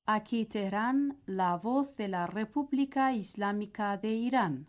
Aquí Teherán, la voz de la República Islámica de Irán.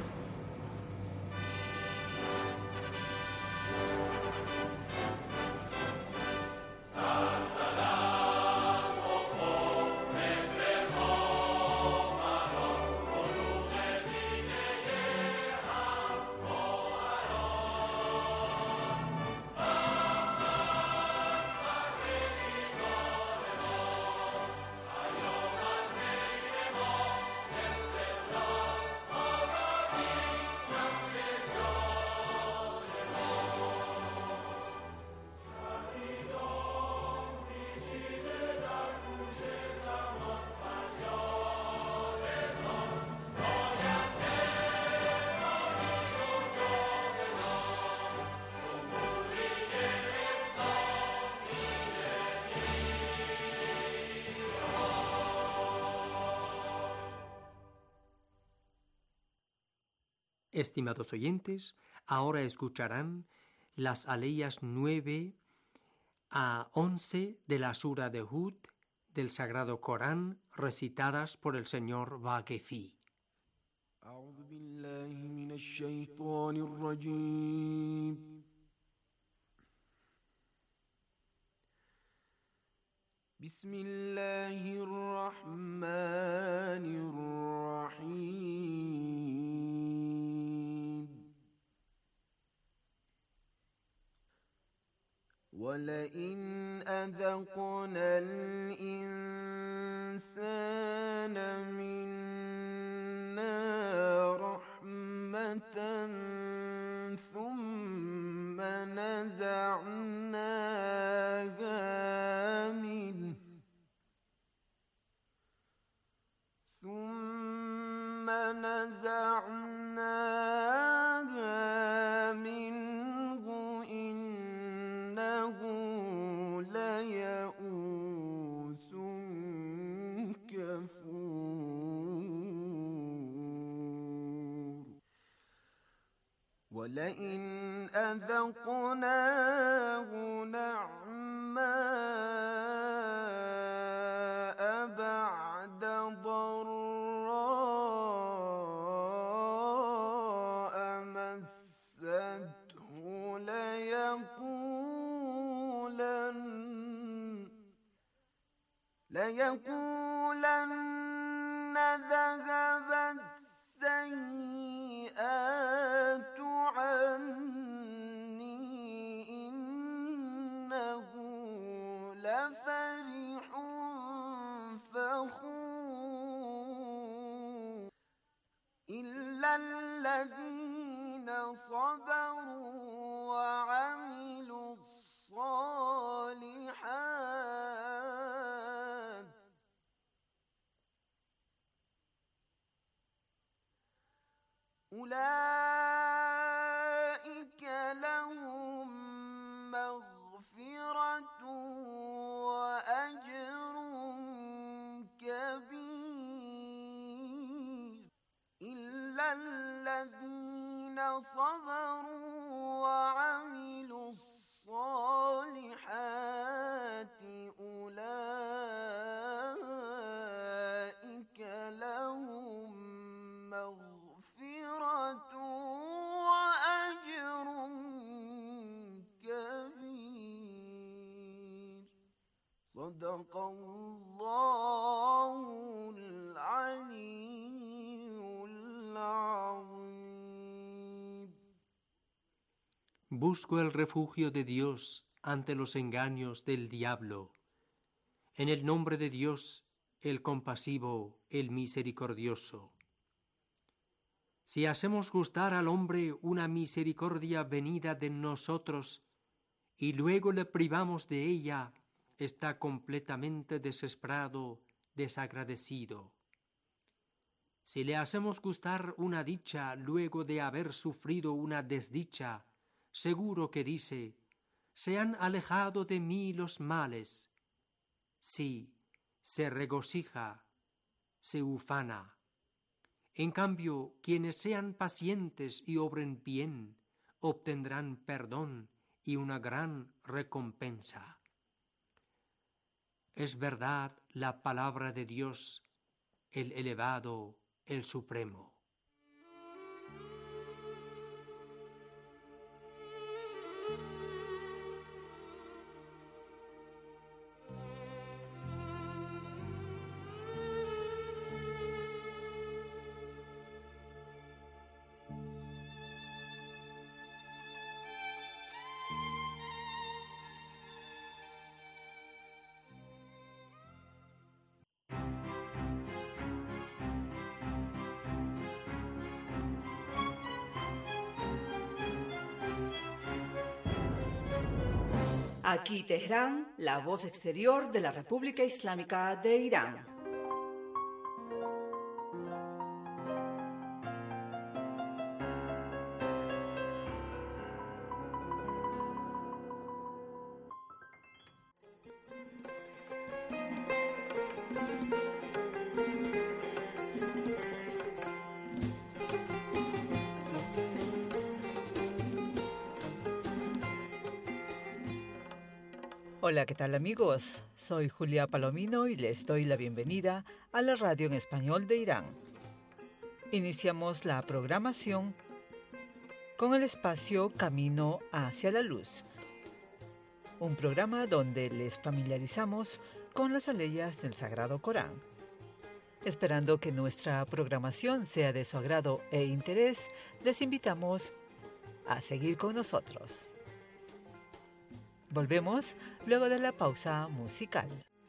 Estimados oyentes, ahora escucharán las aleyas 9 a 11 de la Sura de Hud del Sagrado Corán, recitadas por el señor Vaquefi. أعوذ بالله من الشيطان الرجيم بسم الله الرحمن الرحيم ولئن أذقنا الإنسان منا رحمة ثم نزعناها منه إنه ليئوس كفور ولئن أذقناه نعماء بعد ضراء مسته ليقولن ذهب السيئات عني إنه لفرح فخور إلا الذين صبروا وعملوا الصالحات أولئك لهم مغفرة وأجر كبير إلا الذين صبروا وعملوا الصالحات أولئك لهم مغفرة وأجر كبير صدق الله العلي العظيم. Busco el refugio de Dios ante los engaños del diablo. En el nombre de Dios, el compasivo, el misericordioso. Si hacemos gustar al hombre una misericordia venida de nosotros y luego le privamos de ella, está completamente desesperado, desagradecido. Si le hacemos gustar una dicha luego de haber sufrido una desdicha, seguro que dice: se han alejado de mí los males. Sí, se regocija, se ufana. En cambio, quienes sean pacientes y obren bien, obtendrán perdón y una gran recompensa. es verdad la palabra de Dios, el elevado, el supremo. Aquí Teherán, la voz exterior de la República Islámica de Irán. Hola, ¿qué tal amigos? Soy Julia Palomino y les doy la bienvenida a la radio en español de Irán. Iniciamos la programación con el espacio Camino hacia la Luz, un programa donde les familiarizamos con las aleyas del Sagrado Corán. Esperando que nuestra programación sea de su agrado e interés, les invitamos a seguir con nosotros. Volvemos luego de la pausa musical.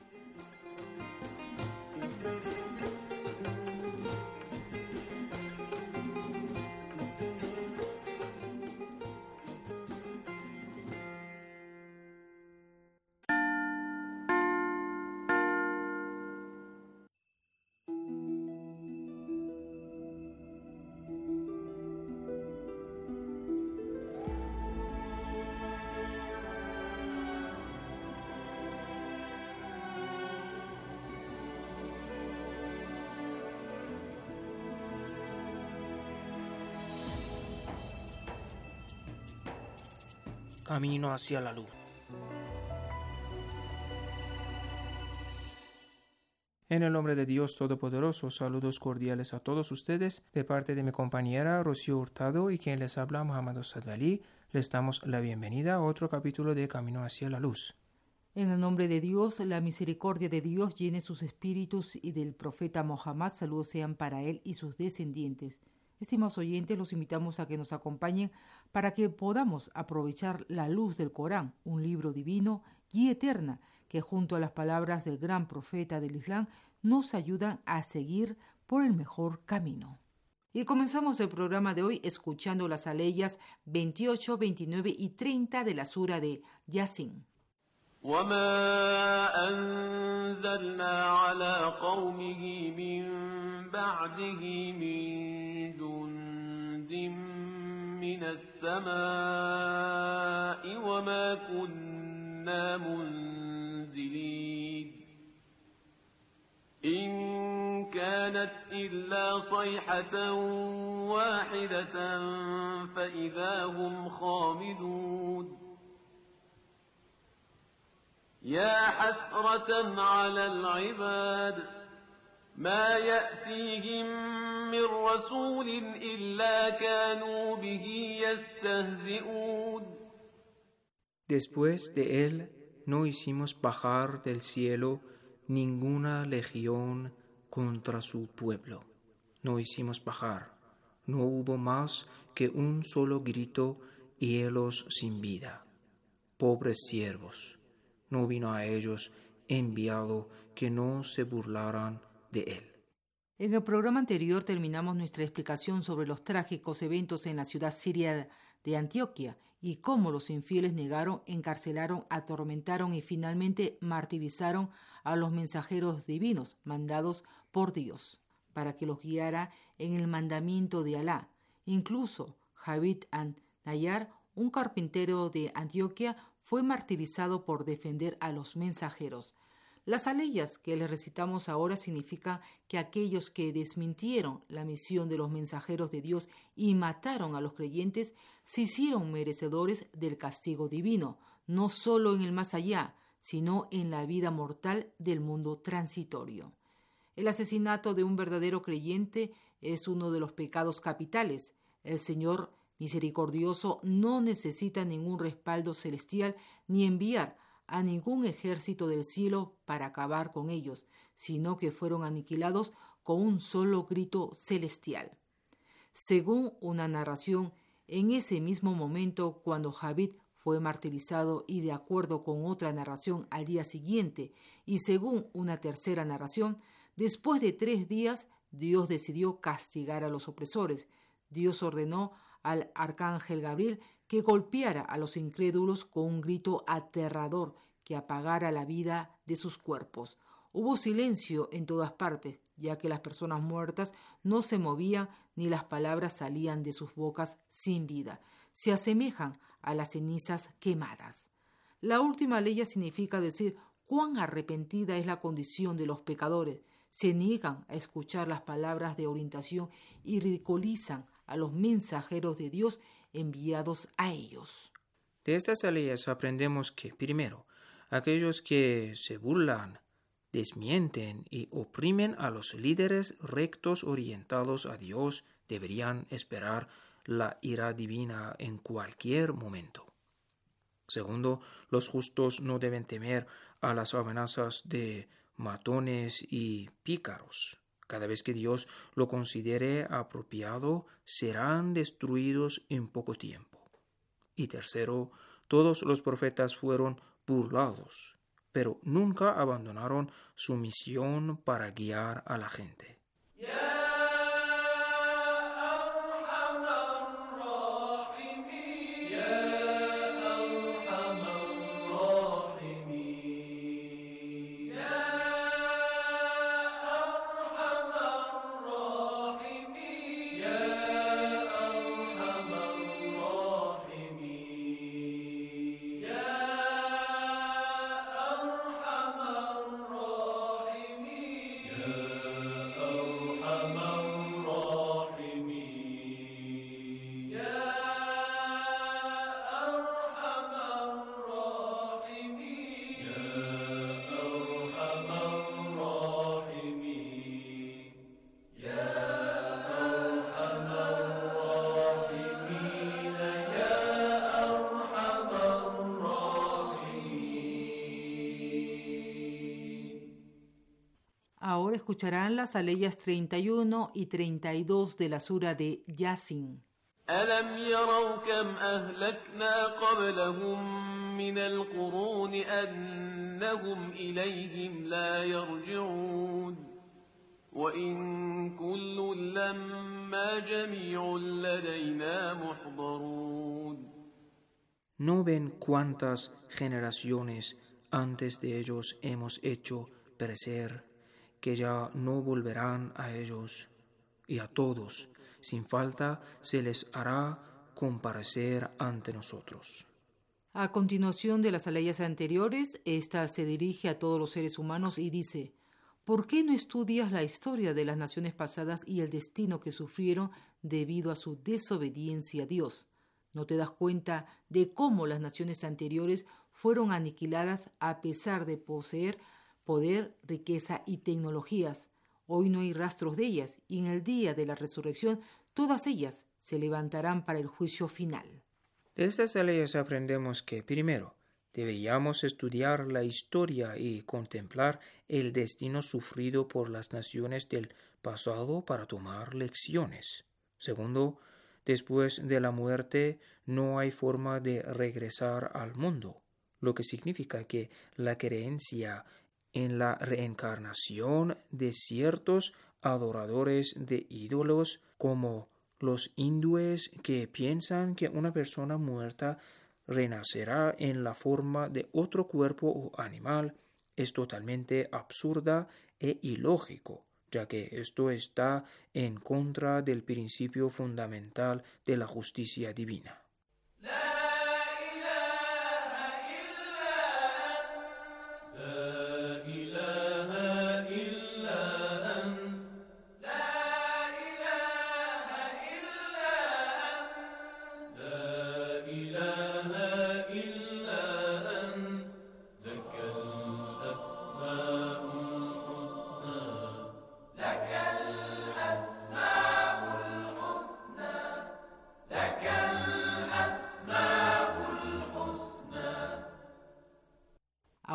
Camino hacia la luz. En el nombre de Dios Todopoderoso, saludos cordiales a todos ustedes, de parte de mi compañera Rocío Hurtado y quien les habla Muhammad Sadali. Les damos la bienvenida a otro capítulo de Camino hacia la luz. En el nombre de Dios, la misericordia de Dios llene sus espíritus y del profeta Mohammed, saludos sean para él y sus descendientes. Estimados oyentes, los invitamos a que nos acompañen para que podamos aprovechar la luz del Corán, un libro divino, guía eterna, que junto a las palabras del gran profeta del Islam nos ayudan a seguir por el mejor camino. Y comenzamos el programa de hoy escuchando las aleyas 28, 29 y 30 de la sura de Yasin. وما أنزلنا على قومه من بعده من جند من السماء وما كنا منزلين إن كانت إلا صيحة واحدة فإذا هم خامدون يا حسرة على العباد ما يأتيهم من رسول إلا كانوا به يستهزئون. Después de él no hicimos bajar del cielo ninguna legión contra su pueblo. No hicimos bajar. No hubo más que un solo grito y helos sin vida. Pobres siervos. No vino a ellos enviado que no se burlaran de él. En el programa anterior terminamos nuestra explicación sobre los trágicos eventos en la ciudad siria de Antioquia y cómo los infieles negaron, encarcelaron, atormentaron y finalmente martirizaron a los mensajeros divinos mandados por Dios para que los guiara en el mandamiento de Alá. Incluso Javid an-Nayar, un carpintero de Antioquia, fue martirizado por defender a los mensajeros. Las aleyas que les recitamos ahora significan que aquellos que desmintieron la misión de los mensajeros de Dios y mataron a los creyentes se hicieron merecedores del castigo divino, no solo en el más allá, sino en la vida mortal del mundo transitorio. El asesinato de un verdadero creyente es uno de los pecados capitales. El Señor misericordioso no necesita ningún respaldo celestial ni enviar a ningún ejército del cielo para acabar con ellos, sino que fueron aniquilados con un solo grito celestial. Según una narración, en ese mismo momento cuando Javid fue martirizado y de acuerdo con otra narración al día siguiente y según una tercera narración, después de 3 días Dios decidió castigar a los opresores. Dios ordenó al arcángel Gabriel que golpeara a los incrédulos con un grito aterrador que apagara la vida de sus cuerpos. Hubo silencio en todas partes, ya que las personas muertas no se movían ni las palabras salían de sus bocas sin vida. Se asemejan a las cenizas quemadas. La última ley significa decir cuán arrepentida es la condición de los pecadores. Se niegan a escuchar las palabras de orientación y ridiculizan a los mensajeros de Dios enviados a ellos. De estas leyes aprendemos que, primero, aquellos que se burlan, desmienten y oprimen a los líderes rectos orientados a Dios deberían esperar la ira divina en cualquier momento. Segundo, los justos no deben temer a las amenazas de matones y pícaros. Cada vez que Dios lo considere apropiado, serán destruidos en poco tiempo. Y tercero, todos los profetas fueron burlados, pero nunca abandonaron su misión para guiar a la gente. Ahora escucharán las aleyas 31 y 32 de la sura de Yasin. ألم يروا كم أهلكنا قبلهم من القرون أنهم إليهم لا يرجعون وإن كل لما جميع لدينا محضرون. ¿No ven cuántas generaciones antes de ellos hemos hecho perecer, que ya no volverán a ellos? Y a todos, sin falta, se les hará comparecer ante nosotros. A continuación de las aleyas anteriores, esta se dirige a todos los seres humanos y dice: ¿por qué no estudias la historia de las naciones pasadas y el destino que sufrieron debido a su desobediencia a Dios? ¿No te das cuenta de cómo las naciones anteriores fueron aniquiladas a pesar de poseer poder, riqueza y tecnologías? Hoy no hay rastros de ellas, y en el día de la resurrección todas ellas se levantarán para el juicio final. De estas leyes aprendemos que, primero, deberíamos estudiar la historia y contemplar el destino sufrido por las naciones del pasado para tomar lecciones. Segundo, después de la muerte no hay forma de regresar al mundo, lo que significa que la creencia en la reencarnación de ciertos adoradores de ídolos como los hindúes que piensan que una persona muerta renacerá en la forma de otro cuerpo o animal es totalmente absurda e ilógico, ya que esto está en contra del principio fundamental de la justicia divina. لك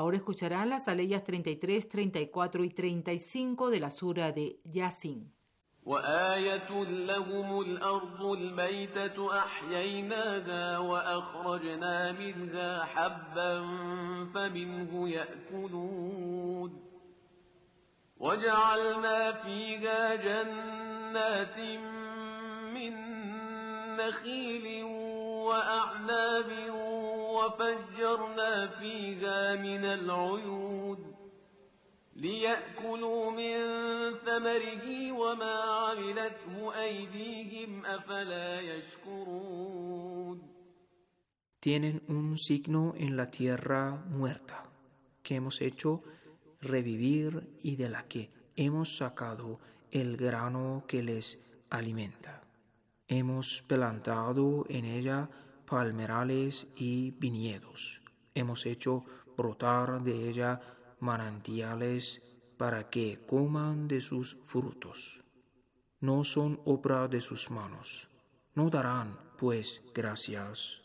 Ahora escucharán las aleyas 33, 34 y 35 de la sura de Yasin. وآية لهم الأرض الميتة أحييناها وأخرجنا منها حبا فمنه يأكلون وجعلنا فيها جنات من نخيل وأعناب وفجرنا فيها من العيون ليأكلوا من ثمره وما عملته أيديهم أفلا يشكرون. Tienen un signo en la tierra muerta, que hemos hecho revivir y de la que hemos sacado el grano que les alimenta. Hemos plantado en ella palmerales y viñedos. Hemos hecho brotar de ella manantiales para que coman de sus frutos. No son obra de sus manos. No darán, pues, gracias.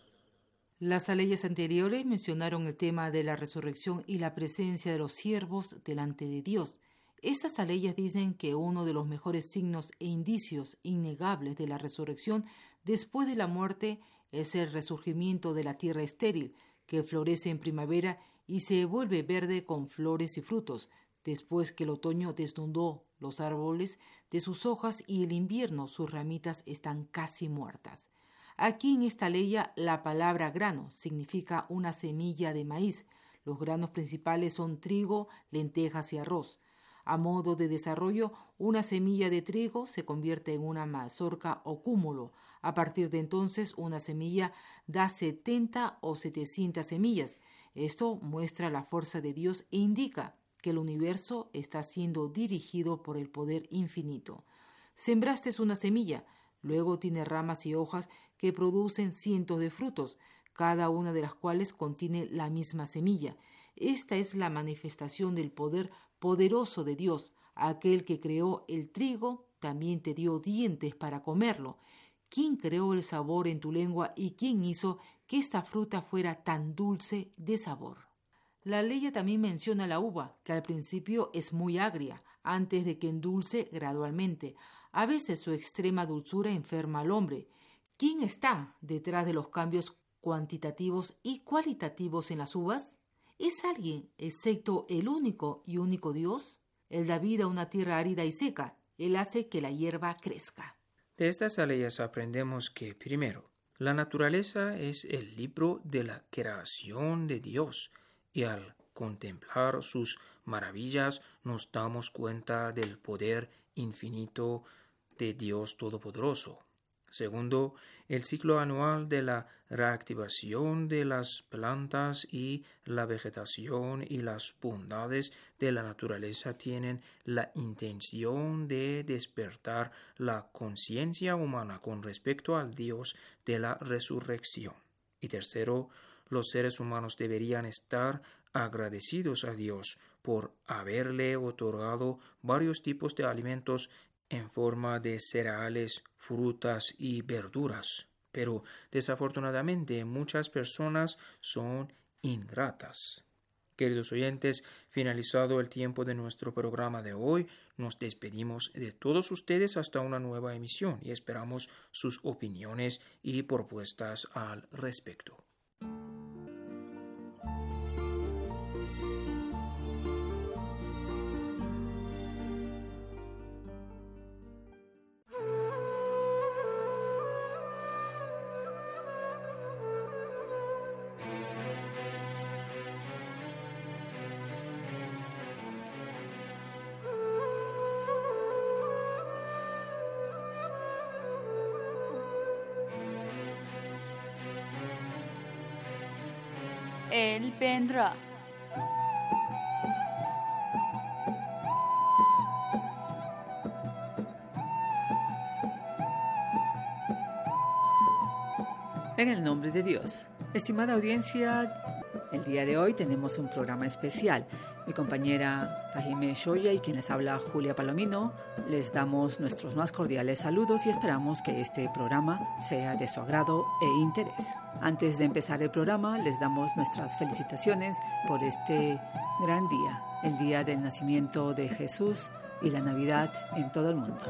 Las aleyas anteriores mencionaron el tema de la resurrección y la presencia de los siervos delante de Dios. Estas aleyas dicen que uno de los mejores signos e indicios innegables de la resurrección después de la muerte es el resurgimiento de la tierra estéril, que florece en primavera y se vuelve verde con flores y frutos, después que el otoño desnudó los árboles de sus hojas y el invierno sus ramitas están casi muertas. Aquí en esta aleya la palabra grano significa una semilla de maíz. Los granos principales son trigo, lentejas y arroz. A modo de desarrollo, una semilla de trigo se convierte en una mazorca o cúmulo. A partir de entonces, una semilla da 70 o 700 semillas. Esto muestra la fuerza de Dios e indica que el universo está siendo dirigido por el poder infinito. Sembraste una semilla, luego tiene ramas y hojas que producen cientos de frutos, cada una de las cuales contiene la misma semilla. Esta es la manifestación del poder poderoso de Dios. Aquel que creó el trigo también te dio dientes para comerlo. ¿Quién creó el sabor en tu lengua y quién hizo que esta fruta fuera tan dulce de sabor? La ley también menciona la uva, que al principio es muy agria, antes de que endulce gradualmente. A veces su extrema dulzura enferma al hombre. ¿Quién está detrás de los cambios cuantitativos y cualitativos en las uvas? ¿Es alguien excepto el único y único Dios? Él da vida a una tierra árida y seca. Él hace que la hierba crezca. De estas aleyas aprendemos que, primero, la naturaleza es el libro de la creación de Dios, y al contemplar sus maravillas nos damos cuenta del poder infinito de Dios Todopoderoso. Segundo, el ciclo anual de la reactivación de las plantas y la vegetación y las bondades de la naturaleza tienen la intención de despertar la conciencia humana con respecto al Dios de la resurrección. Y tercero, los seres humanos deberían estar agradecidos a Dios por haberle otorgado varios tipos de alimentos en forma de cereales, frutas y verduras. Pero desafortunadamente muchas personas son ingratas. Queridos oyentes, finalizado el tiempo de nuestro programa de hoy, nos despedimos de todos ustedes hasta una nueva emisión y esperamos sus opiniones y propuestas al respecto. Él vendrá. En el nombre de Dios. Estimada audiencia, el día de hoy tenemos un programa especial. Mi compañera Fahime Shoya y quien les habla Julia Palomino, les damos nuestros más cordiales saludos y esperamos que este programa sea de su agrado e interés. Antes de empezar el programa, les damos nuestras felicitaciones por este gran día, el día del nacimiento de Jesús y la Navidad en todo el mundo.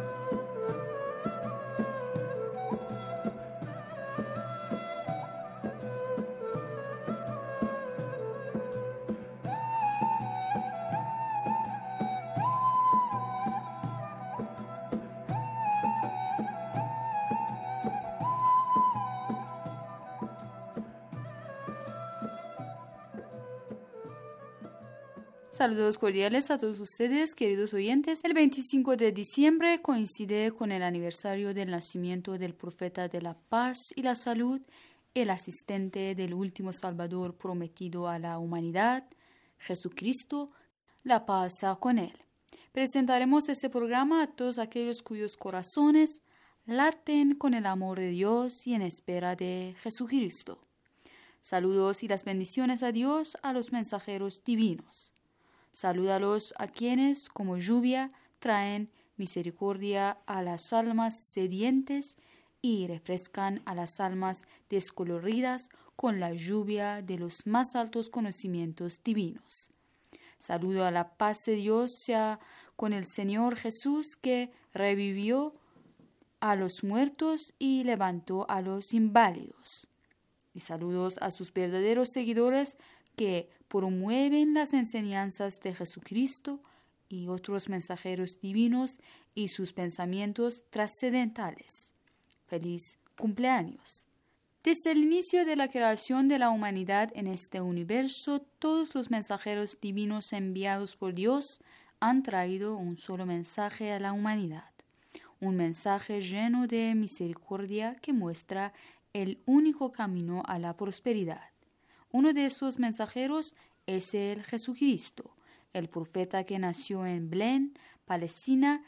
Saludos cordiales a todos ustedes, queridos oyentes. El 25 de diciembre coincide con el aniversario del nacimiento del profeta de la paz y la salud, el asistente del último Salvador prometido a la humanidad, Jesucristo, la paz sea con él. Presentaremos este programa a todos aquellos cuyos corazones laten con el amor de Dios y en espera de Jesucristo. Saludos y las bendiciones a Dios a los mensajeros divinos. Salúdalos a quienes, como lluvia, traen misericordia a las almas sedientes y refrescan a las almas descoloridas con la lluvia de los más altos conocimientos divinos. Saludo a la paz de Dios sea con el Señor Jesús que revivió a los muertos y levantó a los inválidos. Y saludos a sus verdaderos seguidores que promueven las enseñanzas de Jesucristo y otros mensajeros divinos y sus pensamientos trascendentales. ¡Feliz cumpleaños! Desde el inicio de la creación de la humanidad en este universo, todos los mensajeros divinos enviados por Dios han traído un solo mensaje a la humanidad. Un mensaje lleno de misericordia que muestra el único camino a la prosperidad. Uno de esos mensajeros es el Jesucristo, el profeta que nació en Belén, Palestina,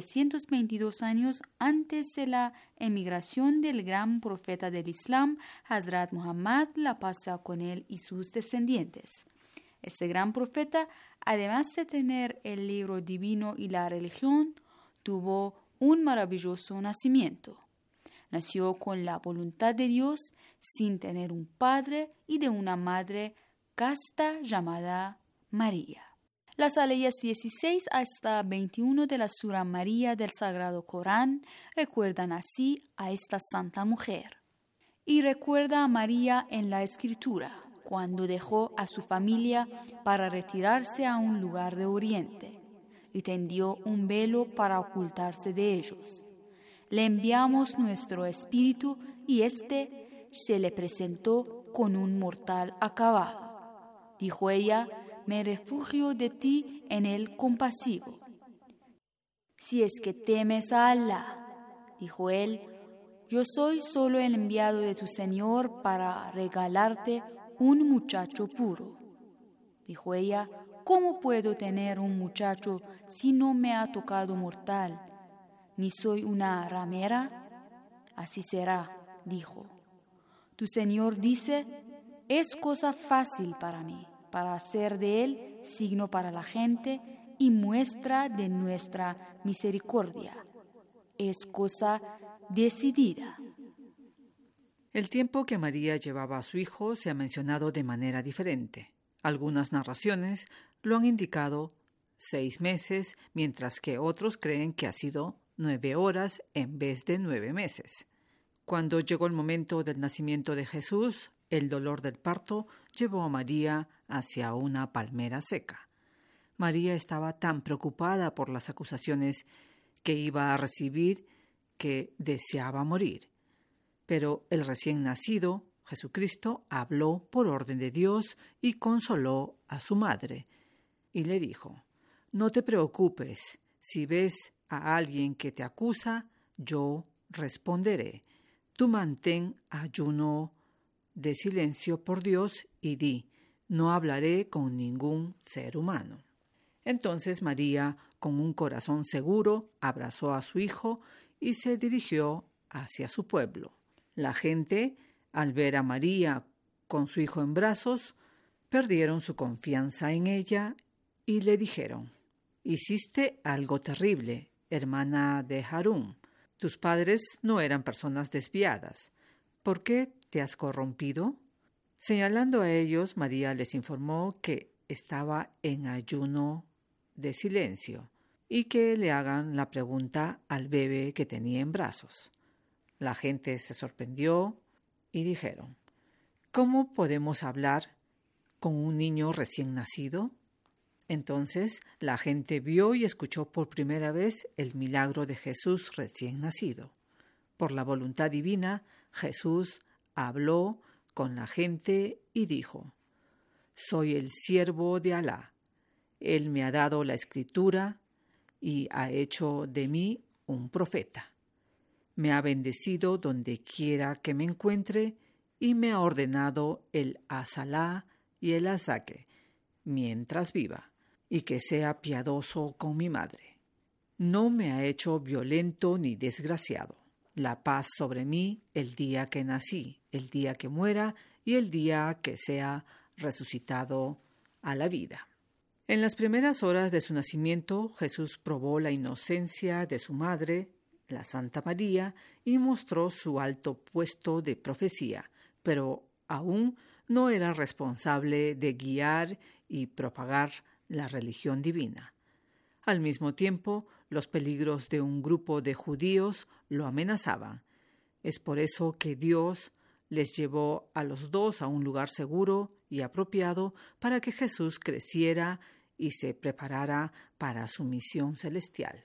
722 años antes de la emigración del gran profeta del Islam, Hazrat Muhammad, la paz sea con él y sus descendientes. Este gran profeta, además de tener el libro divino y la religión, tuvo un maravilloso nacimiento. Nació con la voluntad de Dios, sin tener un padre y de una madre casta llamada María. Las aleyas 16 hasta 21 de la Sura María del Sagrado Corán recuerdan así a esta santa mujer. Y recuerda a María en la Escritura, cuando dejó a su familia para retirarse a un lugar de Oriente, y tendió un velo para ocultarse de ellos. Le enviamos nuestro espíritu y éste se le presentó con un mortal acabado. Dijo ella, me refugio de ti en el compasivo. Si es que temes a Alá, dijo él, yo soy solo el enviado de tu Señor para regalarte un muchacho puro. Dijo ella, ¿cómo puedo tener un muchacho si no me ha tocado mortal? ¿Ni soy una ramera? Así será, dijo. Tu Señor dice, es cosa fácil para mí, para hacer de él signo para la gente y muestra de nuestra misericordia. Es cosa decidida. El tiempo que María llevaba a su hijo se ha mencionado de manera diferente. Algunas narraciones lo han indicado 6 meses, mientras que otros creen que ha sido 9 horas en vez de 9 meses. Cuando llegó el momento del nacimiento de Jesús, el dolor del parto llevó a María hacia una palmera seca. María estaba tan preocupada por las acusaciones que iba a recibir que deseaba morir. Pero el recién nacido, Jesucristo, habló por orden de Dios y consoló a su madre. Y le dijo, no te preocupes, si ves a alguien que te acusa, yo responderé. Tú mantén ayuno de silencio por Dios y di, no hablaré con ningún ser humano. Entonces María, con un corazón seguro, abrazó a su hijo y se dirigió hacia su pueblo. La gente, al ver a María con su hijo en brazos, perdieron su confianza en ella y le dijeron: «Hiciste algo terrible, hermana de Harún. Tus padres no eran personas desviadas. ¿Por qué te has corrompido?». Señalando a ellos, María les informó que estaba en ayuno de silencio y que le hagan la pregunta al bebé que tenía en brazos. La gente se sorprendió y dijeron: «¿Cómo podemos hablar con un niño recién nacido?». Entonces la gente vio y escuchó por primera vez el milagro de Jesús recién nacido. Por la voluntad divina, Jesús habló con la gente y dijo: «Soy el siervo de Alá. Él me ha dado la escritura y ha hecho de mí un profeta. Me ha bendecido donde quiera que me encuentre y me ha ordenado el asalá y el azaque mientras viva, y que sea piadoso con mi madre. No me ha hecho violento ni desgraciado. La paz sobre mí el día que nací, el día que muera y el día que sea resucitado a la vida». En las primeras horas de su nacimiento, Jesús probó la inocencia de su madre, la Santa María, y mostró su alto puesto de profecía, pero aún no era responsable de guiar y propagar la religión divina. Al mismo tiempo, los peligros de un grupo de judíos lo amenazaban. Es por eso que Dios les llevó a los dos a un lugar seguro y apropiado para que Jesús creciera y se preparara para su misión celestial.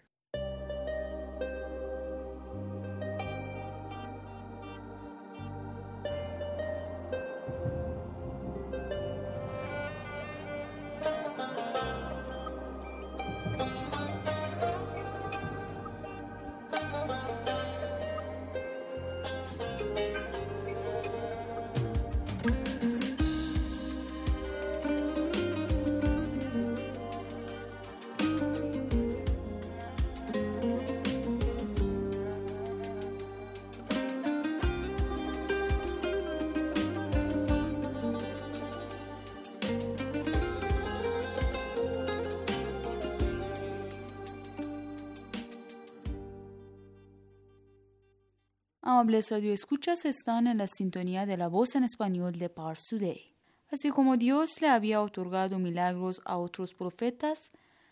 Amables radioescuchas, están en la sintonía de la voz en español de Pars Today. Así como Dios le había otorgado milagros a otros profetas,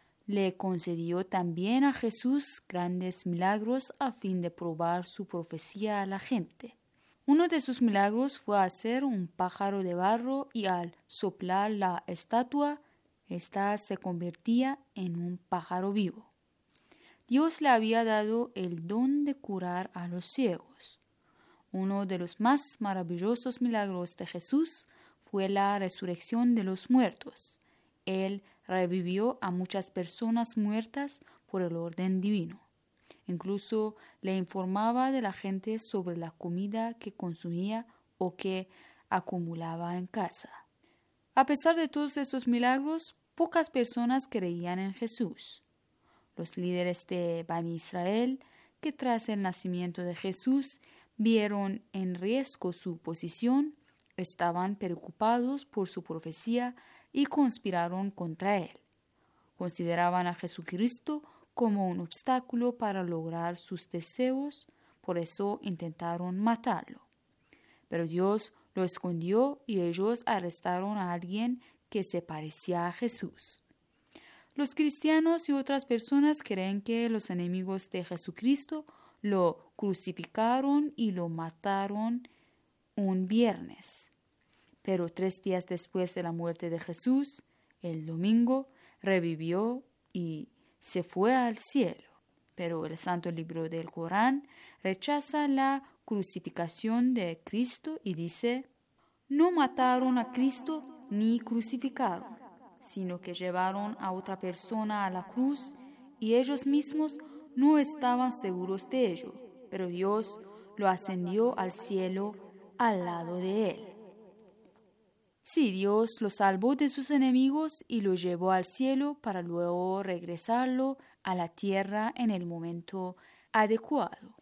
le concedió también a Jesús grandes milagros a fin de probar su profecía a la gente. Uno de sus milagros fue hacer un pájaro de barro y al soplar la estatua, ésta se convertía en un pájaro vivo. Dios le había dado el don de curar a los ciegos. Uno de los más maravillosos milagros de Jesús fue la resurrección de los muertos. Él revivió a muchas personas muertas por el orden divino. Incluso le informaba de la gente sobre la comida que consumía o que acumulaba en casa. A pesar de todos esos milagros, pocas personas creían en Jesús. Los líderes de Bani Israel, que tras el nacimiento de Jesús vieron en riesgo su posición, estaban preocupados por su profecía y conspiraron contra él. Consideraban a Jesucristo como un obstáculo para lograr sus deseos, por eso intentaron matarlo. Pero Dios lo escondió y ellos arrestaron a alguien que se parecía a Jesús. Los cristianos y otras personas creen que los enemigos de Jesucristo lo crucificaron y lo mataron un viernes. Pero 3 días después de la muerte de Jesús, el domingo, revivió y se fue al cielo. Pero el Santo Libro del Corán rechaza la crucificación de Cristo y dice: «No mataron a Cristo ni crucificaron, sino que llevaron a otra persona a la cruz y ellos mismos no estaban seguros de ello, pero Dios lo ascendió al cielo al lado de él». Sí, Dios lo salvó de sus enemigos y lo llevó al cielo para luego regresarlo a la tierra en el momento adecuado.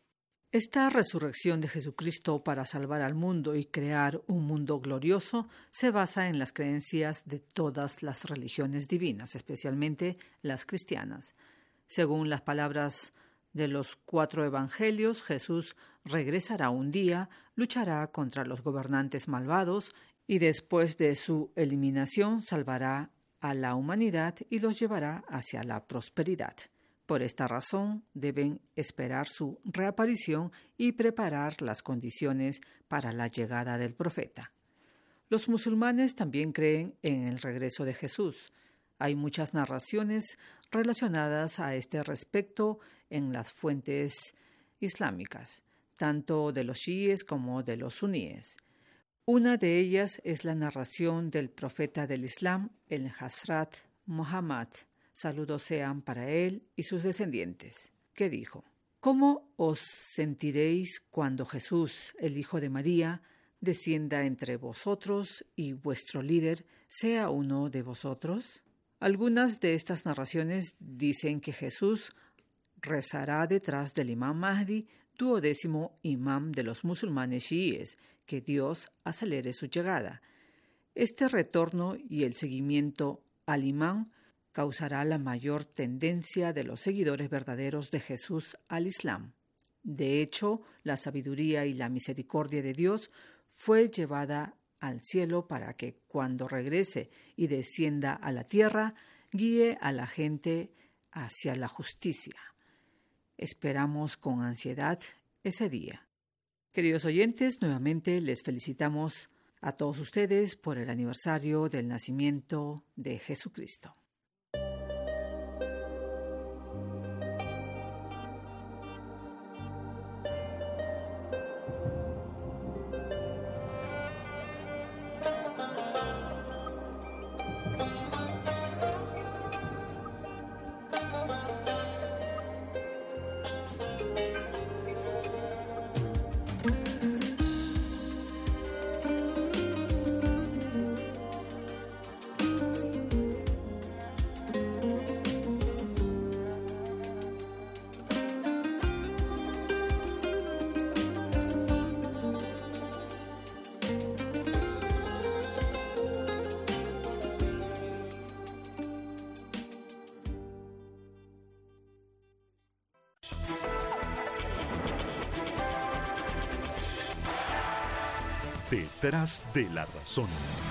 Esta resurrección de Jesucristo para salvar al mundo y crear un mundo glorioso se basa en las creencias de todas las religiones divinas, especialmente las cristianas. Según las palabras de los 4 evangelios, Jesús regresará un día, luchará contra los gobernantes malvados y después de su eliminación salvará a la humanidad y los llevará hacia la prosperidad. Por esta razón, deben esperar su reaparición y preparar las condiciones para la llegada del profeta. Los musulmanes también creen en el regreso de Jesús. Hay muchas narraciones relacionadas a este respecto en las fuentes islámicas, tanto de los chiíes como de los suníes. Una de ellas es la narración del profeta del Islam, el Hazrat Muhammad, saludos sean para él y sus descendientes, que dijo: ¿Cómo os sentiréis cuando Jesús, el Hijo de María, descienda entre vosotros y vuestro líder sea uno de vosotros? Algunas de estas narraciones dicen que Jesús rezará detrás del imam Mahdi, 12º imam de los musulmanes chiíes, que Dios acelere su llegada. Este retorno y el seguimiento al imam causará la mayor tendencia de los seguidores verdaderos de Jesús al Islam. De hecho, la sabiduría y la misericordia de Dios fue llevada al cielo para que cuando regrese y descienda a la tierra, guíe a la gente hacia la justicia. Esperamos con ansiedad ese día. Queridos oyentes, nuevamente les felicitamos a todos ustedes por el aniversario del nacimiento de Jesucristo. Detrás de la razón.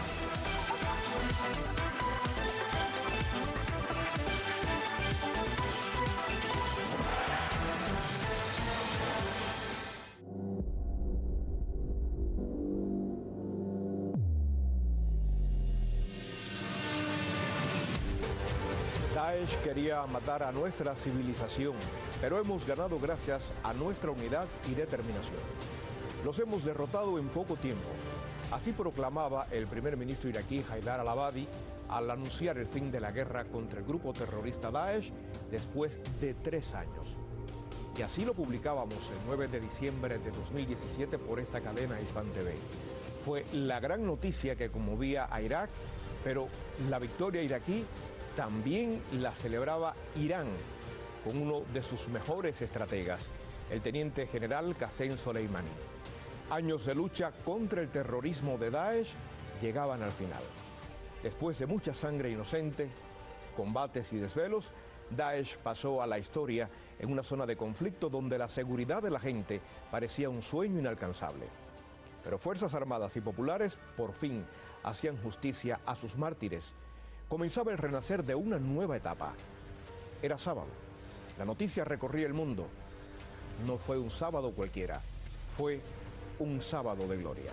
Daesh quería matar a nuestra civilización, pero hemos ganado gracias a nuestra unidad y determinación. Los hemos derrotado en poco tiempo. Así proclamaba el primer ministro iraquí Haidar al-Abadi al anunciar el fin de la guerra contra el grupo terrorista Daesh después de 3 años. Y así lo publicábamos el 9 de diciembre de 2017 por esta cadena Hispan TV. Fue la gran noticia que conmovía a Irak, pero la victoria iraquí también la celebraba Irán con uno de sus mejores estrategas, el teniente general Qasem Soleimani. Años de lucha contra el terrorismo de Daesh llegaban al final. Después de mucha sangre inocente, combates y desvelos, Daesh pasó a la historia en una zona de conflicto donde la seguridad de la gente parecía un sueño inalcanzable. Pero Fuerzas Armadas y populares por fin hacían justicia a sus mártires. Comenzaba el renacer de una nueva etapa. Era sábado. La noticia recorría el mundo. No fue un sábado cualquiera. Fue un sábado de gloria.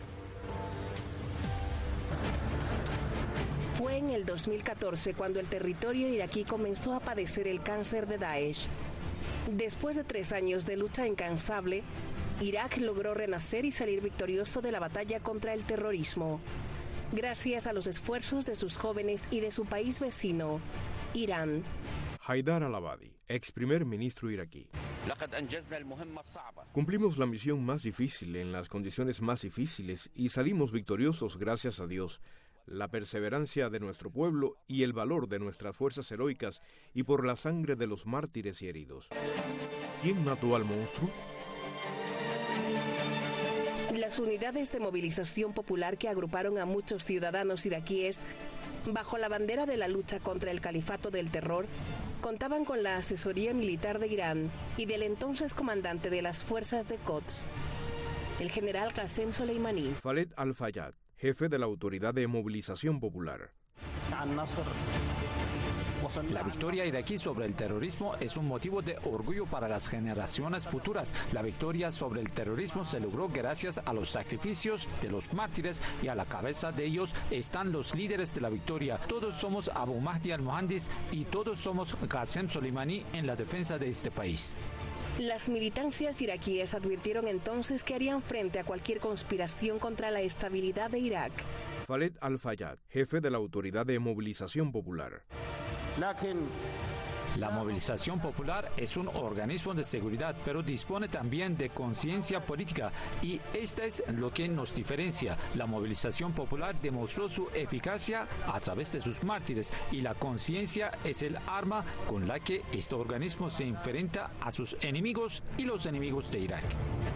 Fue en el 2014 cuando el territorio iraquí comenzó a padecer el cáncer de Daesh. Después de 3 años de lucha incansable, Irak logró renacer y salir victorioso de la batalla contra el terrorismo, gracias a los esfuerzos de sus jóvenes y de su país vecino, Irán. Haidar al-Abadi, ex primer ministro iraquí. Cumplimos la misión más difícil en las condiciones más difíciles y salimos victoriosos gracias a Dios, la perseverancia de nuestro pueblo y el valor de nuestras fuerzas heroicas y por la sangre de los mártires y heridos. ¿Quién mató al monstruo? Las unidades de movilización popular que agruparon a muchos ciudadanos iraquíes bajo la bandera de la lucha contra el califato del terror contaban con la asesoría militar de Irán y del entonces comandante de las fuerzas de Quds, el general Qasem Soleimani. Khaled Al-Fayyad, jefe de la Autoridad de Movilización Popular. La victoria iraquí sobre el terrorismo es un motivo de orgullo para las generaciones futuras. La victoria sobre el terrorismo se logró gracias a los sacrificios de los mártires y a la cabeza de ellos están los líderes de la victoria. Todos somos Abu Mahdi al-Muhandis y todos somos Qasem Soleimani en la defensa de este país. Las militancias iraquíes advirtieron entonces que harían frente a cualquier conspiración contra la estabilidad de Irak. Khaled Al-Fayyad, jefe de la Autoridad de Movilización Popular. La movilización popular es un organismo de seguridad, pero dispone también de conciencia política y esto es lo que nos diferencia. La movilización popular demostró su eficacia a través de sus mártires y la conciencia es el arma con la que este organismo se enfrenta a sus enemigos y los enemigos de Irak.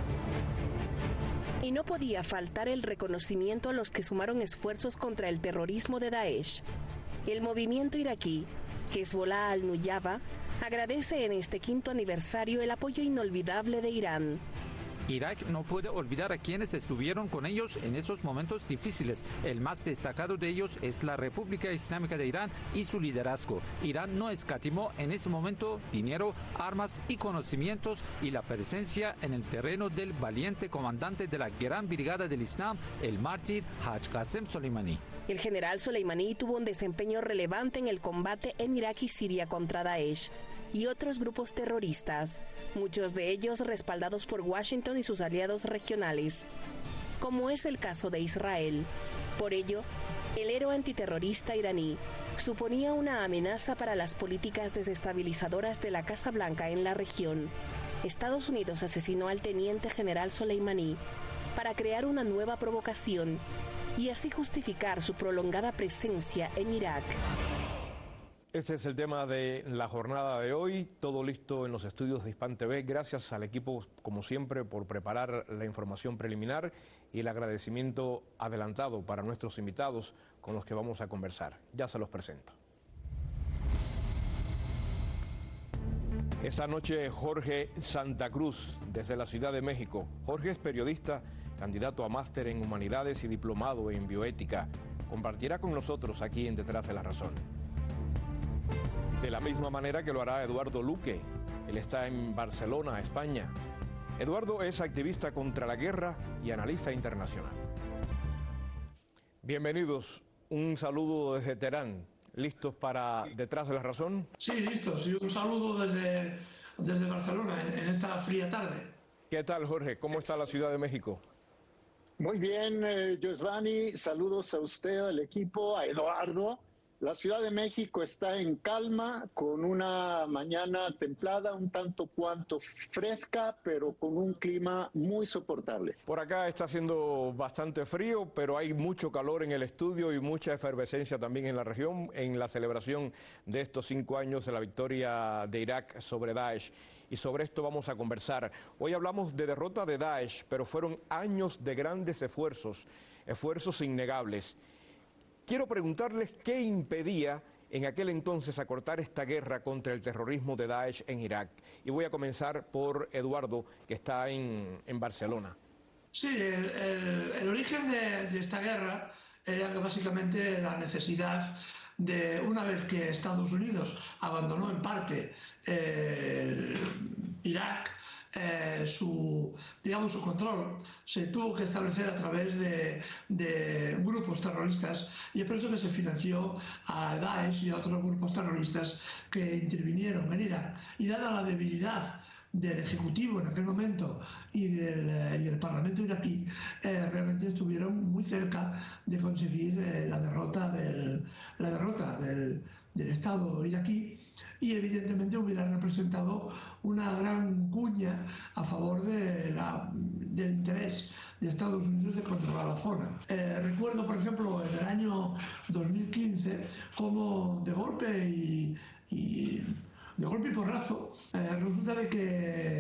Y no podía faltar el reconocimiento a los que sumaron esfuerzos contra el terrorismo de Daesh. El movimiento iraquí Hezbollah al-Nuyaba agradece en este 5º aniversario el apoyo inolvidable de Irán. Irak no puede olvidar a quienes estuvieron con ellos en esos momentos difíciles. El más destacado de ellos es la República Islámica de Irán y su liderazgo. Irán no escatimó en ese momento dinero, armas y conocimientos y la presencia en el terreno del valiente comandante de la Gran Brigada del Islam, el mártir Haj Qasem Soleimani. El general Soleimani tuvo un desempeño relevante en el combate en Irak y Siria contra Daesh y otros grupos terroristas, muchos de ellos respaldados por Washington y sus aliados regionales, como es el caso de Israel. Por ello, el héroe antiterrorista iraní suponía una amenaza para las políticas desestabilizadoras de la Casa Blanca en la región. Estados Unidos asesinó al teniente general Soleimani para crear una nueva provocación y así justificar su prolongada presencia en Irak. Ese es el tema de la jornada de hoy, todo listo en los estudios de Hispan TV. Gracias al equipo, como siempre, por preparar la información preliminar y el agradecimiento adelantado para nuestros invitados con los que vamos a conversar. Ya se los presento. Esta noche Jorge Santa Cruz, desde la Ciudad de México. Jorge es periodista, candidato a máster en Humanidades y diplomado en Bioética. Compartirá con nosotros aquí en Detrás de la Razón. De la misma manera que lo hará Eduardo Luque. Él está en Barcelona, España. Eduardo es activista contra la guerra y analista internacional. Bienvenidos. Un saludo desde Teherán. ¿Listos para Detrás de la Razón? Sí, listos. Y un saludo desde Barcelona en esta fría tarde. ¿Qué tal, Jorge? ¿Cómo está la Ciudad de México? Muy bien, Giovanni. Saludos a usted, al equipo, a Eduardo. La Ciudad de México está en calma, con una mañana templada, un tanto cuanto fresca, pero con un clima muy soportable. Por acá está haciendo bastante frío, pero hay mucho calor en el estudio y mucha efervescencia también en la región, en la celebración de estos 5 años de la victoria de Irak sobre Daesh. Y sobre esto vamos a conversar. Hoy hablamos de derrota de Daesh, pero fueron años de grandes esfuerzos innegables. Quiero preguntarles qué impedía en aquel entonces acortar esta guerra contra el terrorismo de Daesh en Irak. Y voy a comenzar por Eduardo, que está en Barcelona. Sí, el origen de esta guerra era básicamente la necesidad de, una vez que Estados Unidos abandonó en parte Irak, su control se tuvo que establecer a través de grupos terroristas, y es por eso que se financió a Daesh y a otros grupos terroristas que intervinieron en Irak. Y dada la debilidad del Ejecutivo en aquel momento y el Parlamento iraquí, realmente estuvieron muy cerca de conseguir la derrota del Estado iraquí, y evidentemente hubiera representado una gran cuña a favor del interés de Estados Unidos de controlar la zona. Recuerdo, por ejemplo, en el año 2015, cómo de golpe y porrazo, resulta de que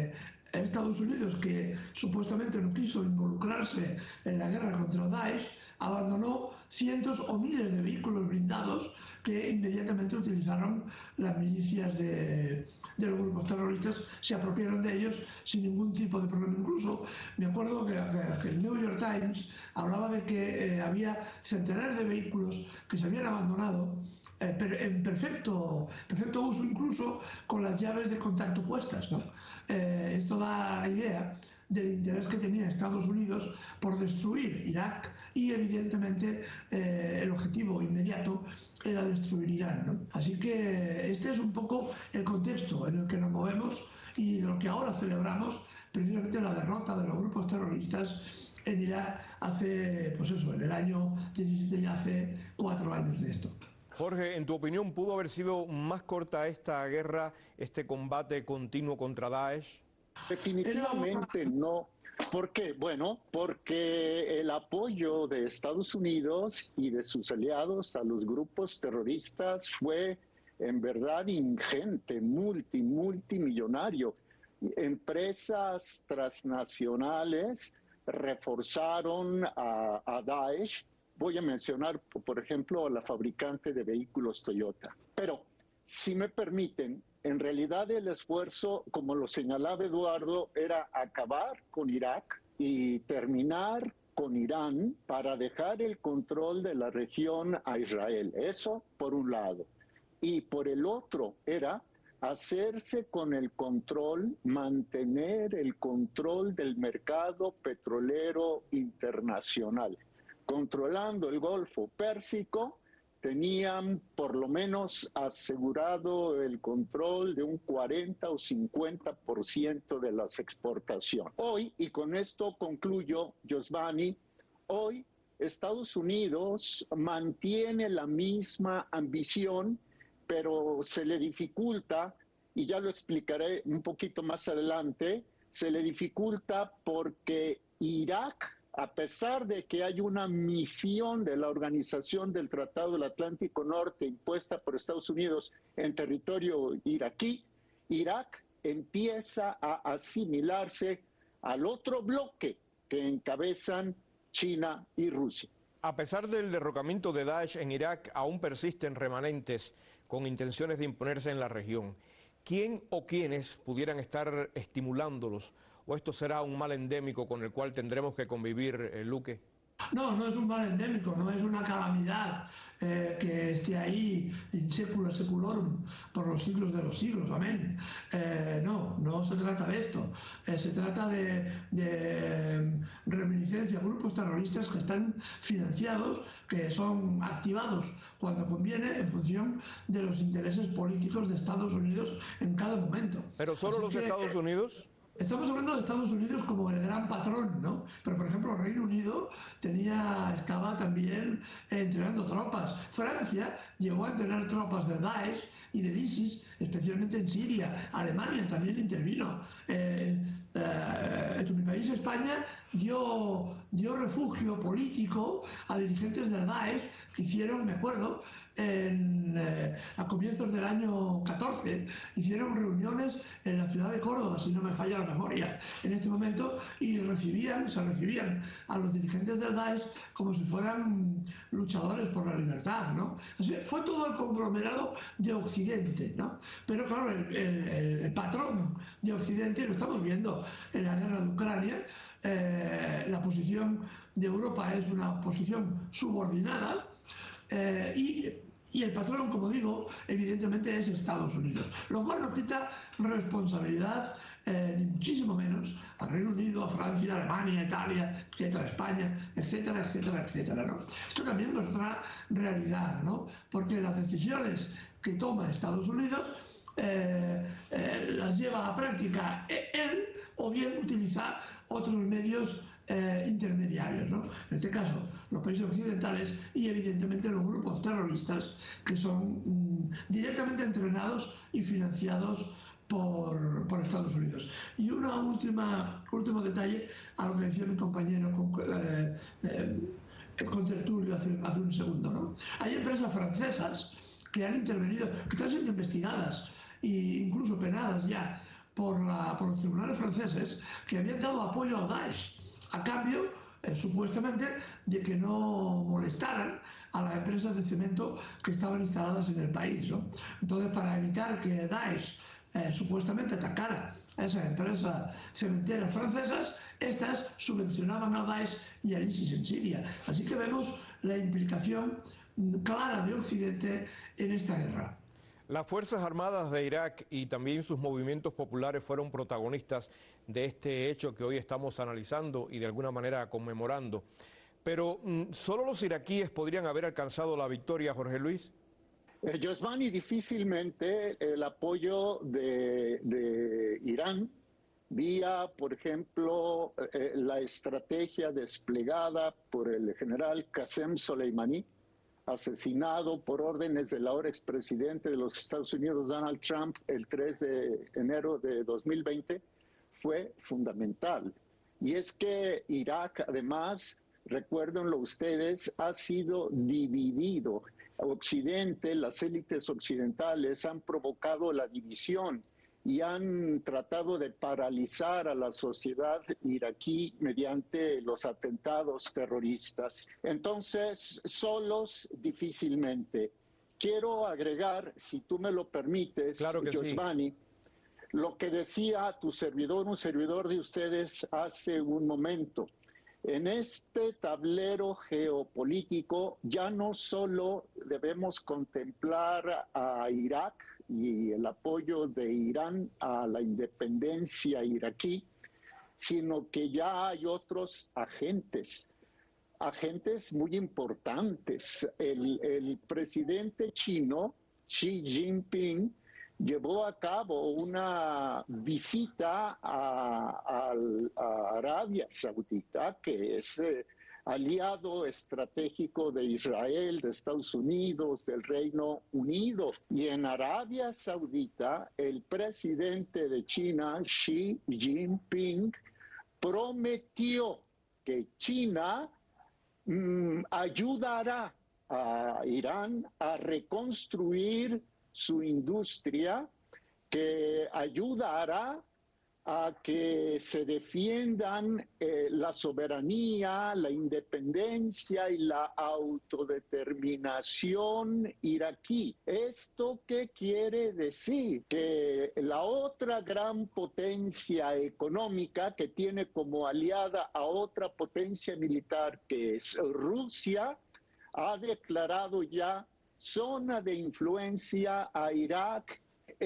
Estados Unidos, que supuestamente no quiso involucrarse en la guerra contra Daesh, abandonó cientos o miles de vehículos blindados que inmediatamente utilizaron las milicias de los grupos terroristas, se apropiaron de ellos sin ningún tipo de problema. Incluso me acuerdo que el New York Times hablaba de que había centenares de vehículos que se habían abandonado en perfecto uso, incluso con las llaves de contacto puestas, ¿no? Esto da la idea del interés que tenía Estados Unidos por destruir Irak y evidentemente el objetivo inmediato era destruir Irán, ¿no? Así que este es un poco el contexto en el que nos movemos y de lo que ahora celebramos, precisamente la derrota de los grupos terroristas en Irak hace, pues eso, en el año 17, ya hace 4 años de esto. Jorge, en tu opinión, ¿pudo haber sido más corta esta guerra, este combate continuo contra Daesh? Definitivamente no. ¿Por qué? Bueno, porque el apoyo de Estados Unidos y de sus aliados a los grupos terroristas fue en verdad ingente, multimillonario. Empresas transnacionales reforzaron a Daesh. Voy a mencionar, por ejemplo, a la fabricante de vehículos Toyota. Pero, si me permiten, en realidad el esfuerzo, como lo señalaba Eduardo, era acabar con Irak y terminar con Irán para dejar el control de la región a Israel. Eso por un lado. Y por el otro era hacerse con el control, mantener el control del mercado petrolero internacional. Controlando el Golfo Pérsico, tenían por lo menos asegurado el control de un 40 o 50% de las exportaciones. Hoy, y con esto concluyo, Giovanni, hoy Estados Unidos mantiene la misma ambición, pero se le dificulta, y ya lo explicaré un poquito más adelante, se le dificulta porque Irak, a pesar de que hay una misión de la Organización del Tratado del Atlántico Norte impuesta por Estados Unidos en territorio iraquí, Irak empieza a asimilarse al otro bloque que encabezan China y Rusia. A pesar del derrocamiento de Daesh en Irak, aún persisten remanentes con intenciones de imponerse en la región. ¿Quién o quiénes pudieran estar estimulándolos? ¿O esto será un mal endémico con el cual tendremos que convivir, Luque? No es un mal endémico, no es una calamidad que esté ahí in secula seculorum por los siglos de los siglos, amén. No se trata de esto. Se trata de reminiscencia, grupos terroristas que están financiados, que son activados cuando conviene en función de los intereses políticos de Estados Unidos en cada momento. ¿Pero solo los Estados Unidos? Estamos hablando de Estados Unidos como el gran patrón, ¿no? Pero, por ejemplo, el Reino Unido estaba también entrenando tropas. Francia llegó a entrenar tropas de Daesh y del ISIS, especialmente en Siria. Alemania también intervino. Mi país, España, dio refugio político a dirigentes del Daesh que hicieron, me acuerdo, a comienzos del año 14, hicieron reuniones en la ciudad de Córdoba, si no me falla la memoria, en este momento, y se recibían a los dirigentes del Daesh como si fueran luchadores por la libertad, ¿no? Así, fue todo el conglomerado de Occidente, ¿no? Pero claro, el patrón de Occidente, lo estamos viendo en la guerra de Ucrania, la posición de Europa es una posición subordinada, y el patrón, como digo, evidentemente es Estados Unidos, lo cual no quita responsabilidad ni muchísimo menos al Reino Unido, a Francia, a Alemania, a Italia, etcétera, España, etcétera, ¿no? Esto también es otra realidad, ¿no? Porque las decisiones que toma Estados Unidos las lleva a la práctica él, o bien utiliza otros medios intermediarios, ¿no? En este caso, los países occidentales y evidentemente los grupos terroristas que son directamente entrenados y financiados por Estados Unidos. Y último detalle a lo que decía mi compañero con tertulio hace un segundo, ¿no? Hay empresas francesas que han intervenido, que están siendo investigadas e incluso penadas ya por los tribunales franceses que habían dado apoyo a Daesh, a cambio, supuestamente, de que no molestaran a las empresas de cemento que estaban instaladas en el país, ¿no? Entonces, para evitar que Daesh supuestamente atacara a esas empresas cementeras francesas, estas subvencionaban a Daesh y al ISIS en Siria. Así que vemos la implicación clara de Occidente en esta guerra. Las Fuerzas Armadas de Irak y también sus movimientos populares fueron protagonistas de este hecho que hoy estamos analizando y de alguna manera conmemorando. Pero ¿solo los iraquíes podrían haber alcanzado la victoria, Jorge Luis? Yosvani, difícilmente el apoyo de Irán vía, por ejemplo, la estrategia desplegada por el general Qasem Soleimani, asesinado por órdenes del ahora expresidente de los Estados Unidos, Donald Trump, el 3 de enero de 2020, fue fundamental. Y es que Irak, además, recuérdenlo ustedes, ha sido dividido. Occidente, las élites occidentales han provocado la división y han tratado de paralizar a la sociedad iraquí mediante los atentados terroristas. Entonces, solos difícilmente. Quiero agregar, si tú me lo permites, claro que Yosvani, sí, lo que decía tu servidor, un servidor de ustedes hace un momento. En este tablero geopolítico ya no solo debemos contemplar a Irak y el apoyo de Irán a la independencia iraquí, sino que ya hay otros agentes muy importantes. El presidente chino, Xi Jinping, llevó a cabo una visita a Arabia Saudita, que es aliado estratégico de Israel, de Estados Unidos, del Reino Unido. Y en Arabia Saudita, el presidente de China, Xi Jinping, prometió que China ayudará a Irán a reconstruir su industria, que ayudará a que se defiendan la soberanía, la independencia y la autodeterminación iraquí. ¿Esto qué quiere decir? Que la otra gran potencia económica que tiene como aliada a otra potencia militar, que es Rusia, ha declarado ya zona de influencia a Irak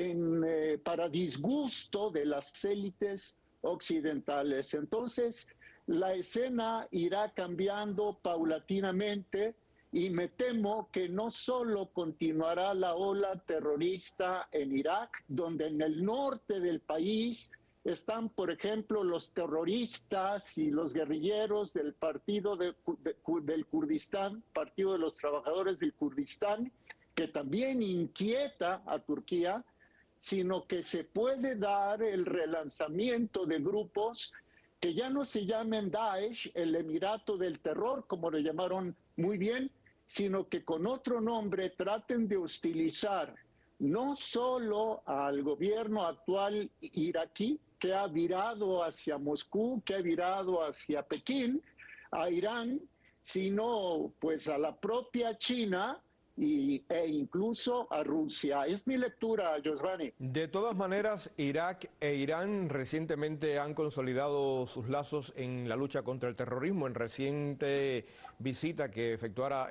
para disgusto de las élites occidentales. Entonces, la escena irá cambiando paulatinamente y me temo que no solo continuará la ola terrorista en Irak, donde en el norte del país están, por ejemplo, los terroristas y los guerrilleros del Partido del Kurdistán, Partido de los Trabajadores del Kurdistán, que también inquieta a Turquía, sino que se puede dar el relanzamiento de grupos que ya no se llamen Daesh, el Emirato del Terror, como lo llamaron muy bien, sino que con otro nombre traten de hostilizar no solo al gobierno actual iraquí, que ha virado hacia Moscú, que ha virado hacia Pekín, a Irán, sino pues a la propia China e incluso a Rusia. Es mi lectura, Yosvani. De todas maneras, Irak e Irán recientemente han consolidado sus lazos en la lucha contra el terrorismo. En reciente visita que efectuara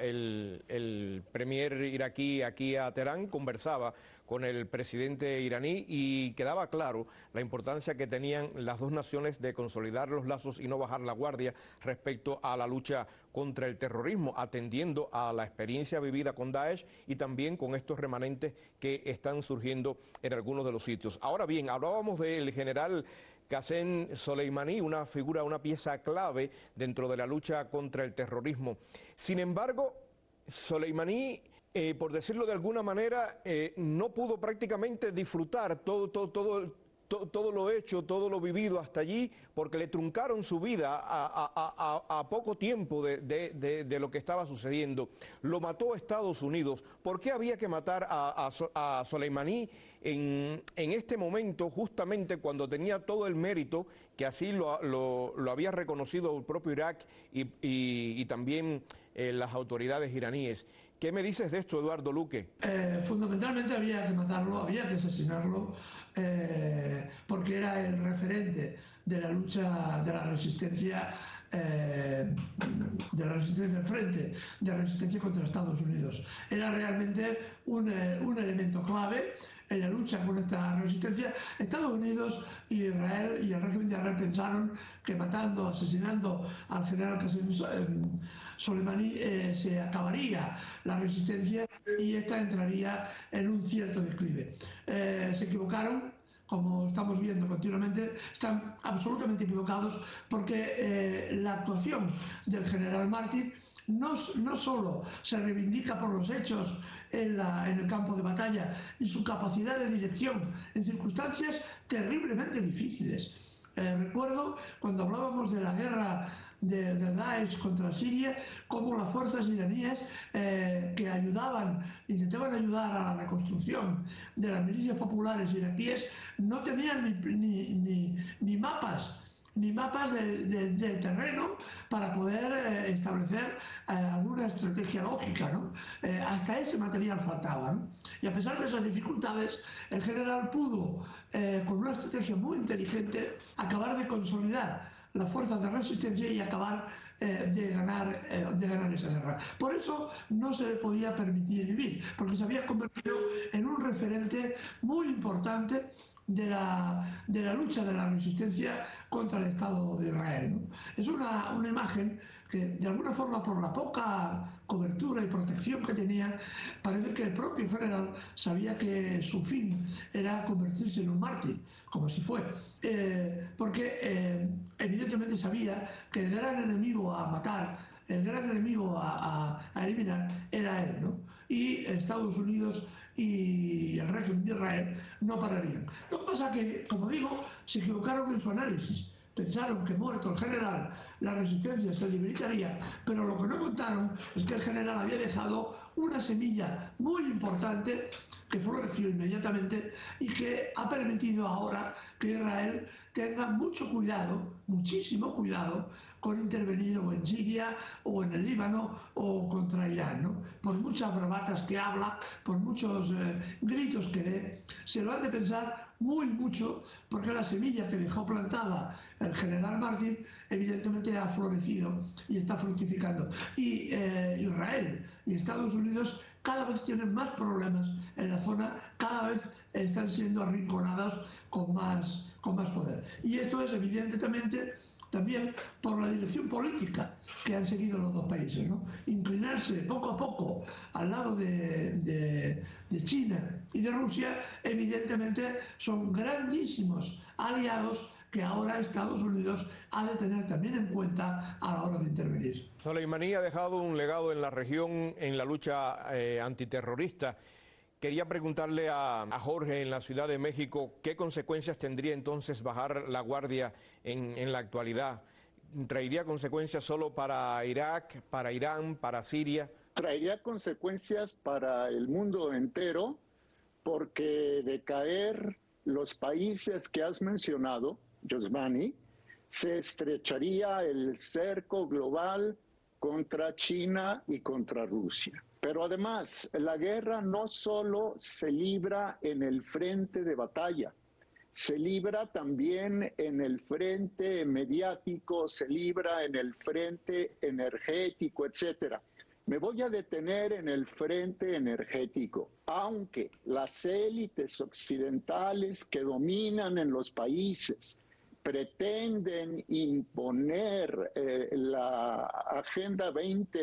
el premier iraquí aquí a Teherán, conversaba con el presidente iraní y quedaba claro la importancia que tenían las dos naciones de consolidar los lazos y no bajar la guardia respecto a la lucha contra el terrorismo, atendiendo a la experiencia vivida con Daesh y también con estos remanentes que están surgiendo en algunos de los sitios. Ahora bien, hablábamos del general Qasem Soleimani, una figura, una pieza clave dentro de la lucha contra el terrorismo. Sin embargo, Soleimani, por decirlo de alguna manera, no pudo prácticamente disfrutar todo todo lo hecho, todo lo vivido hasta allí, porque le truncaron su vida a poco tiempo de lo que estaba sucediendo. Lo mató Estados Unidos. ¿Por qué había que matar a Soleimani en este momento, justamente cuando tenía todo el mérito, que así lo había reconocido el propio Irak y también las autoridades iraníes? ¿Qué me dices de esto, Eduardo Luque? Fundamentalmente había que matarlo, había que asesinarlo, porque era el referente de la lucha de la resistencia frente, de resistencia contra Estados Unidos. Era realmente un elemento clave en la lucha con esta resistencia. Estados Unidos y Israel y el régimen de Israel pensaron que matando, asesinando al general Qasem Soleimani se acabaría la resistencia y esta entraría en un cierto declive. Se equivocaron, como estamos viendo continuamente, están absolutamente equivocados, porque la actuación del general Martin no solo se reivindica por los hechos en el campo de batalla y su capacidad de dirección en circunstancias terriblemente difíciles. Recuerdo cuando hablábamos de la guerra de Daesh contra Siria, cómo las fuerzas iraníes que intentaban ayudar a la reconstrucción de las milicias populares iraquíes, no tenían ni mapas del terreno para poder establecer alguna estrategia lógica, ¿no? Hasta ese material faltaba, ¿no? Y a pesar de esas dificultades, el general pudo, con una estrategia muy inteligente, acabar de consolidar las fuerzas de resistencia y acabar de ganar esa guerra. Por eso no se le podía permitir vivir, porque se había convertido en un referente muy importante de la lucha de la resistencia contra el Estado de Israel, ¿no? Es una imagen que, de alguna forma, por la poca cobertura y protección que tenía, parece que el propio general sabía que su fin era convertirse en un mártir, como así fue, porque evidentemente sabía que el gran enemigo a matar, el gran enemigo a eliminar era él, ¿no? Y Estados Unidos y el régimen de Israel no pararían. Lo que pasa es que, como digo, se equivocaron en su análisis. Pensaron que muerto el general, la resistencia se debilitaría, pero lo que no contaron es que el general había dejado una semilla muy importante que floreció inmediatamente y que ha permitido ahora que Israel tenga mucho cuidado, muchísimo cuidado, con intervenir o en Siria o en el Líbano o contra Irán, ¿no? Por muchas bravatas que habla, por muchos gritos que dé, se lo han de pensar muy mucho, porque la semilla que dejó plantada el general Martin evidentemente ha florecido y está fructificando. Y Israel y Estados Unidos cada vez tienen más problemas en la zona, cada vez están siendo arrinconados con más poder. Y esto es evidentemente también por la dirección política que han seguido los dos países, ¿no? Inclinarse poco a poco al lado de China y de Rusia, evidentemente son grandísimos aliados que ahora Estados Unidos ha de tener también en cuenta a la hora de intervenir. Soleimani ha dejado un legado en la región en la lucha antiterrorista. Quería preguntarle a Jorge en la Ciudad de México qué consecuencias tendría entonces bajar la guardia en la actualidad. ¿Traería consecuencias solo para Irak, para Irán, para Siria? Traería consecuencias para el mundo entero, porque de caer los países que has mencionado, Yosvani, se estrecharía el cerco global contra China y contra Rusia. Pero además, la guerra no solo se libra en el frente de batalla, se libra también en el frente mediático, se libra en el frente energético, etcétera. Me voy a detener en el frente energético. Aunque las élites occidentales que dominan en los países pretenden imponer la Agenda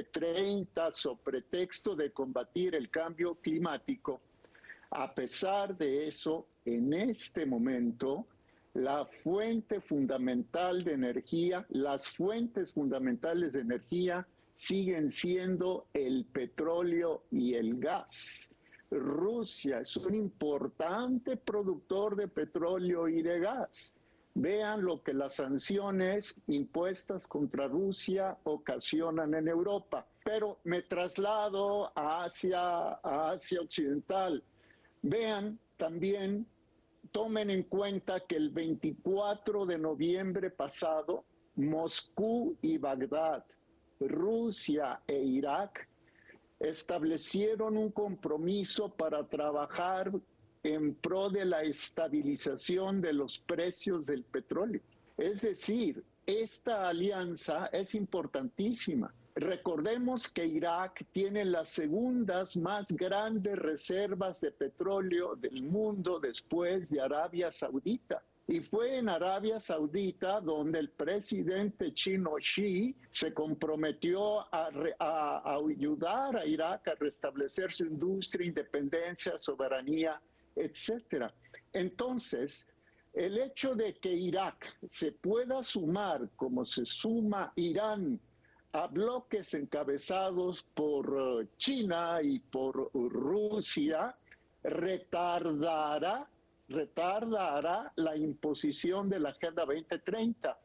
2030 sobre pretexto de combatir el cambio climático, a pesar de eso, en este momento, la fuente fundamental de energía, las fuentes fundamentales de energía siguen siendo el petróleo y el gas. Rusia es un importante productor de petróleo y de gas. Vean lo que las sanciones impuestas contra Rusia ocasionan en Europa. Pero me traslado a Asia Occidental. Vean también, tomen en cuenta que el 24 de noviembre pasado, Moscú y Bagdad, Rusia e Irak establecieron un compromiso para trabajar en pro de la estabilización de los precios del petróleo. Es decir, esta alianza es importantísima. Recordemos que Irak tiene las segundas más grandes reservas de petróleo del mundo después de Arabia Saudita. Y fue en Arabia Saudita donde el presidente chino Xi se comprometió a ayudar a Irak a restablecer su industria, independencia, soberanía, etc. Entonces, el hecho de que Irak se pueda sumar, como se suma Irán, a bloques encabezados por China y por Rusia, retardará la imposición de la Agenda 2030.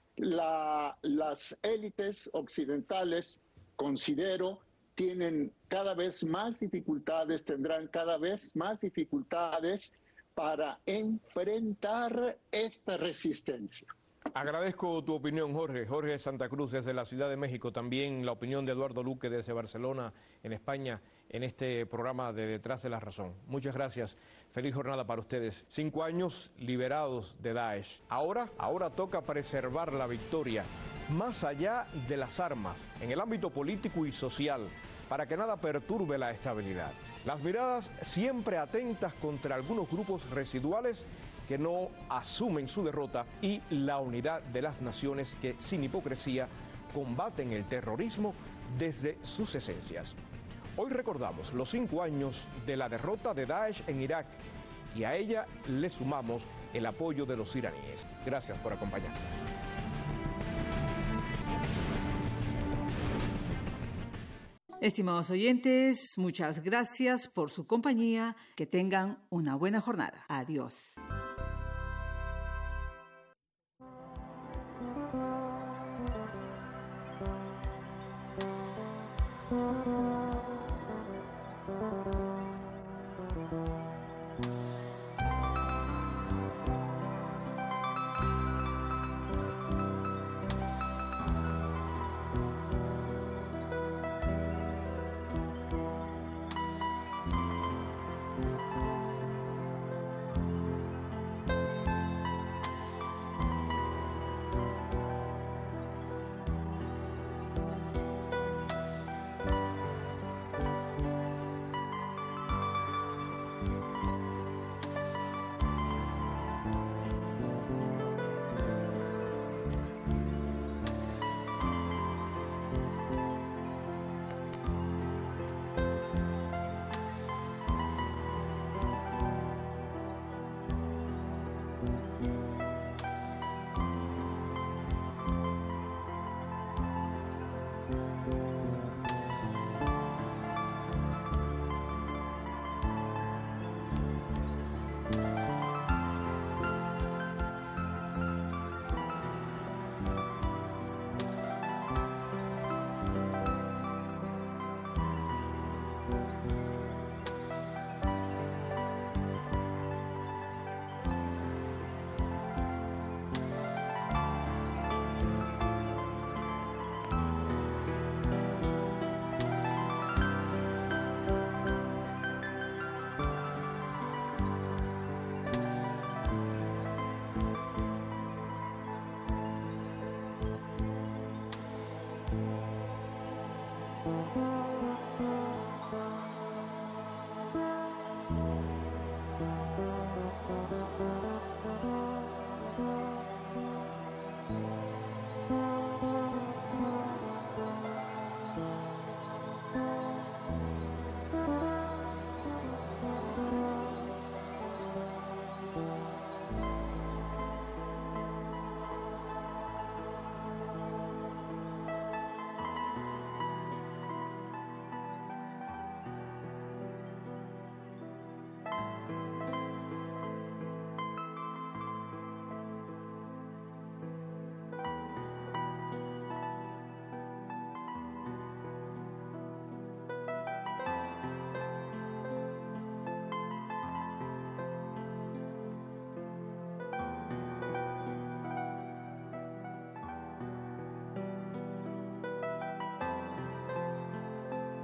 Las élites occidentales, considero, tendrán cada vez más dificultades para enfrentar esta resistencia. Agradezco tu opinión, Jorge. Jorge de Santa Cruz, desde la Ciudad de México. También la opinión de Eduardo Luque, desde Barcelona, en España, en este programa de Detrás de la Razón. Muchas gracias. Feliz jornada para ustedes. 5 años liberados de Daesh. Ahora toca preservar la victoria, más allá de las armas, en el ámbito político y social, para que nada perturbe la estabilidad. Las miradas siempre atentas contra algunos grupos residuales que no asumen su derrota, y la unidad de las naciones que, sin hipocresía, combaten el terrorismo desde sus esencias. Hoy recordamos los 5 años de la derrota de Daesh en Irak, y a ella le sumamos el apoyo de los iraníes. Gracias por acompañarnos. Estimados oyentes, muchas gracias por su compañía. Que tengan una buena jornada. Adiós.